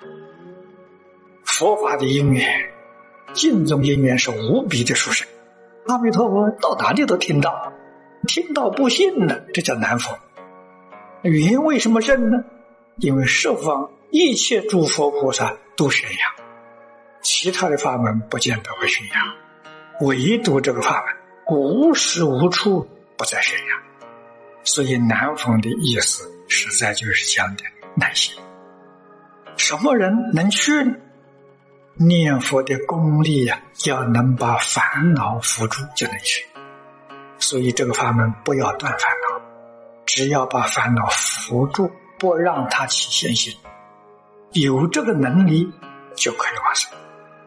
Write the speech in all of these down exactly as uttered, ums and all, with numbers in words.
佛法的因缘，净宗因缘是无比的殊胜，阿弥陀佛到哪里都听到，听到不信呢，这叫难逢。语言为什么胜呢？因为十方一切诸佛菩萨都宣扬，其他的法门不见得会宣扬，唯独这个法门无时无处不在宣扬。所以难逢的意思实在就是讲的难行。什么人能去呢？念佛的功力呀、啊，要能把烦恼扶住就能去。所以这个法门不要断烦恼，只要把烦恼扶住，不让它起现行，有这个能力就可以往生。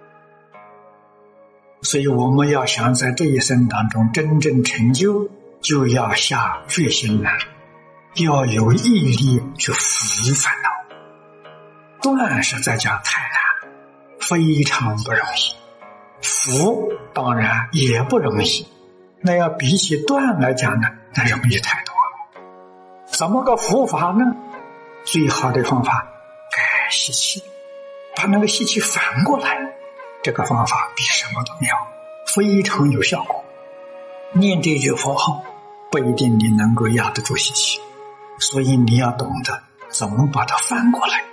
所以我们要想在这一生当中真正成就，就要下决心来，要有毅力去扶烦恼。断实在讲太难，非常不容易，扶当然也不容易，那要比起断来讲呢，那容易太多了。怎么个扶法呢？最好的方法改习气，把那个习气反过来，这个方法比什么都妙，非常有效果。念这句佛号不一定你能够压得住习气，所以你要懂得怎么把它翻过来。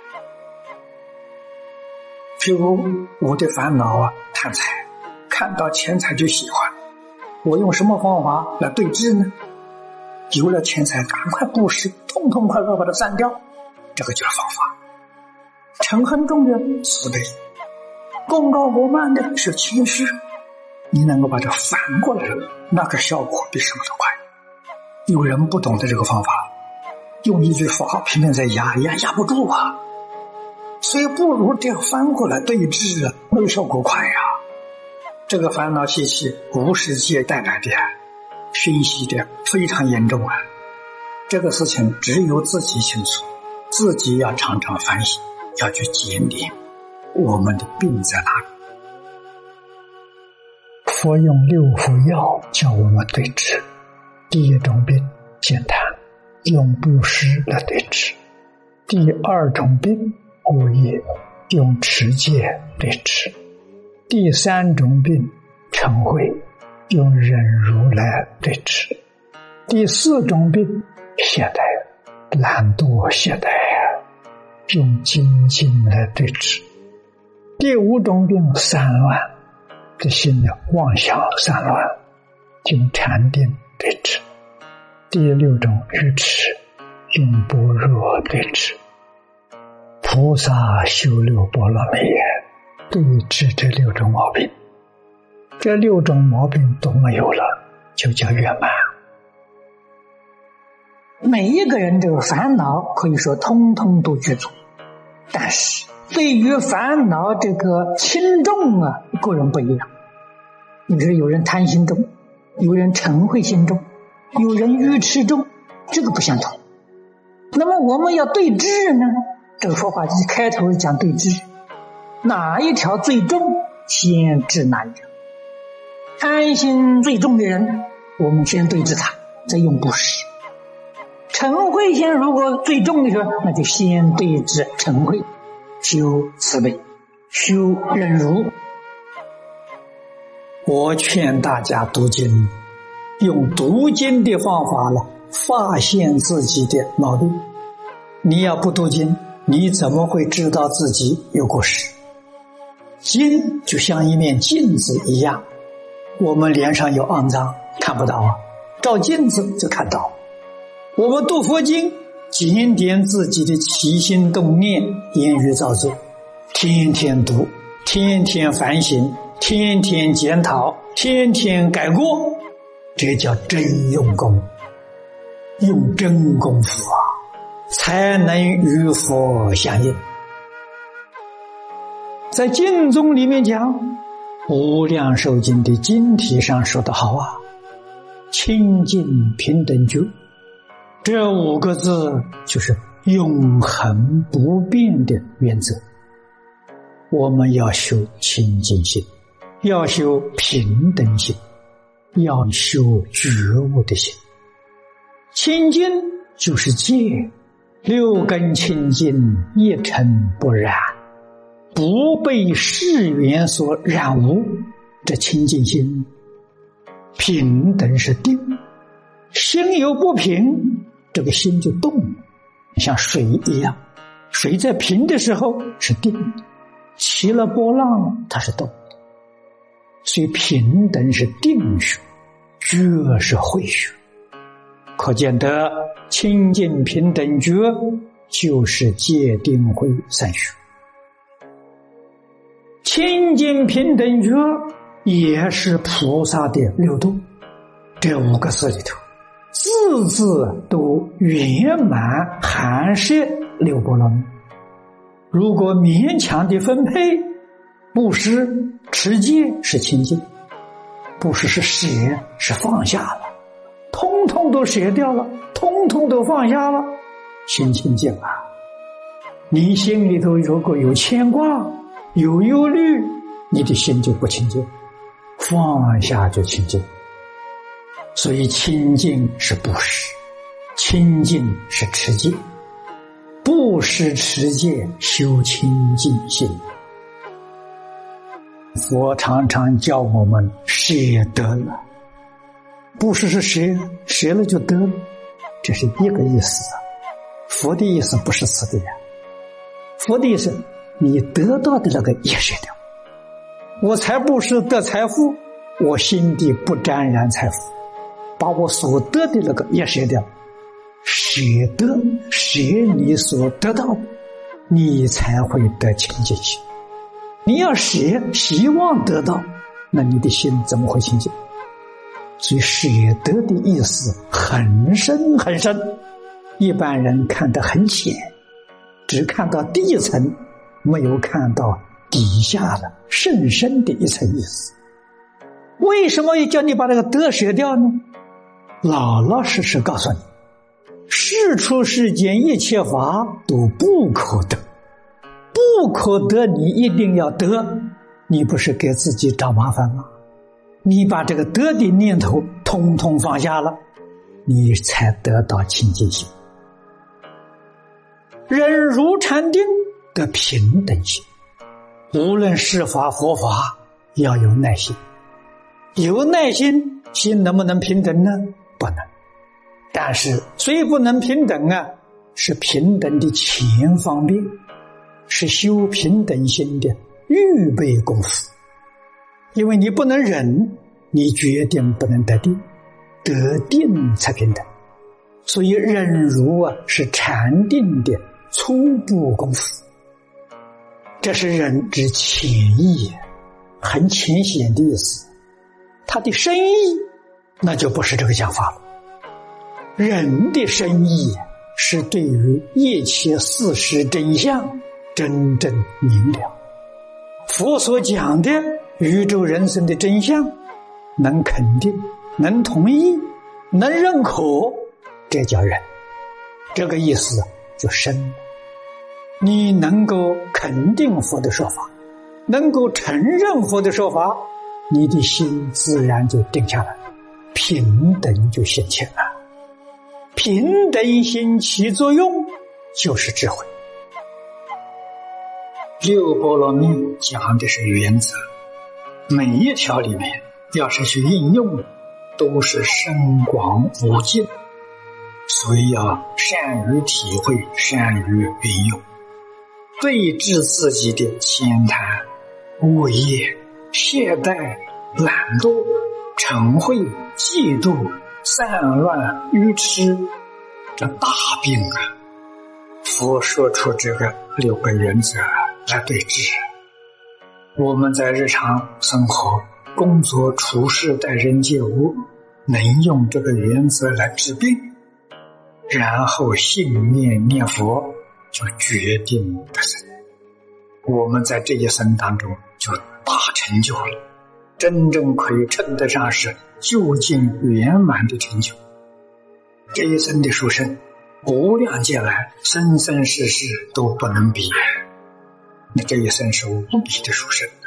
譬如我的烦恼啊，贪财，看到钱财就喜欢，我用什么方法来对治呢？有了钱财赶快布施，痛痛快快把它散掉，这个就是方法。嗔恨重的慈悲，功高过慢的是轻视，你能够把它反过来了，那个效果比什么都快。有人不懂得这个方法，用一句佛号拼命在压，压压不住啊，所以不如这样翻过来对治啊，那个效果快呀、啊。这个烦恼习气无世界带来的熏习的非常严重啊，这个事情只有自己清楚，自己要常常反省，要去检点我们的病在哪里。佛用六副药叫我们对治。第一种病简单，用布施来对治；第二种病恶业，用持戒对治；第三种病嗔恚，用忍辱来对治；第四种病懈怠，懒惰懈怠，用精进来对治；第五种病散乱，这心的妄想散乱，用禅定对治；第六种愚痴，用般若对治。菩萨修六波罗蜜对治这六种毛病，这六种毛病都没有了，就叫圆满。每一个人这个烦恼可以说通通都具足，但是对于烦恼这个轻重啊，个人不一样。你比如有人贪心重，有人嗔恚心重，有人愚痴重，这个不相同。那么我们要对治呢，这个说法就是开头讲对治，哪一条最重，先治哪一条。贪心最重的人，我们先对治他，再用布施。嗔恚心如果最重的时候，那就先对治嗔恚，修慈悲，修忍辱。我劝大家读经，用读经的方法了，发现自己的毛病。你要不读经，你怎么会知道自己有过失？经就像一面镜子一样，我们脸上有肮脏看不到啊，照镜子就看到。我们读佛经，检点自己的起心动念、言语造作，天天读，天天反省，天天检讨，天天改过，这叫真用功，用真功夫啊，才能与佛相应。在经宗里面讲，无量寿经的经题上说得好啊，清净平等觉，这五个字就是永恒不变的原则。我们要修清净心，要修平等心，要修觉悟的心。清净就是戒，六根清净，一尘不染， 不被世缘所染污，这清净心平等是定。心有不平，这个心就动了，像水一样，水在平的时候是定的，起了波浪它是动的。所以平等是定学，觉是慧学。可见得清净平等觉就是戒定慧三学。清净平等觉也是菩萨的六度，这五个字里头字字都圆满含摄六波罗蜜。如果勉强的分配，布施持戒是清净，布施是舍，是放下了，通通都舍掉了，通通都放下了，心清净啊。你心里头如果有牵挂有忧虑，你的心就不清净，放下就清净。所以清净是布施，清净是持戒，布施持戒修清净心。佛常常教我们舍得了，布施是舍，舍了就得了，这是一个意思啊。佛的意思不是此地啊，佛的意思你得到的那个也舍掉。我才布施得财富，我心底不沾染财富，把我所得的那个也舍掉。舍得，舍你所得到的，你才会得清净心。你要舍希望得到，那你的心怎么会清净？所以舍得的意思很深很深，一般人看得很浅，只看到第一层，没有看到底下的甚深的一层意思。为什么要叫你把这个得舍掉呢？老老实实告诉你，世出世间一切法都不可得，不可得你一定要得，你不是给自己找麻烦吗？你把这个得的念头通通放下了，你才得到清净心。忍辱禅定的平等心，无论是法佛法要有耐心，有耐心心能不能平等呢？不能。但是虽不能平等啊，是平等的前方面，是修平等心的预备功夫。因为你不能忍，你决定不能得定，得定才平等。所以忍辱啊，是禅定的初步功夫。这是忍之浅意，很浅显的意思。它的深意那就不是这个讲法了。忍的深意是对于一切事实真相真正明了。佛所讲的宇宙人生的真相，能肯定，能同意，能认可，这叫忍。这个意思就深了。你能够肯定佛的说法，能够承认佛的说法，你的心自然就定下来，平等就显现了。平等心起作用就是智慧。六波罗蜜讲的是原则，每一条里面要是去应用，都是深广无尽，所以要善于体会，善于运用，对治自己的浅谈、恶业、懈怠、懒惰、嗔恚、嫉妒、散乱、愚痴，这大病啊！佛说出这个六个原则来对治。我们在日常生活、工作、处事、待人接物，能用这个原则来治病，然后信念念佛，就决定得生。我们在这一生当中就大成就了，真正可以称得上是究竟圆满的成就。这一生的殊胜，无量劫来生生世世都不能比，那这一生是无比的殊胜。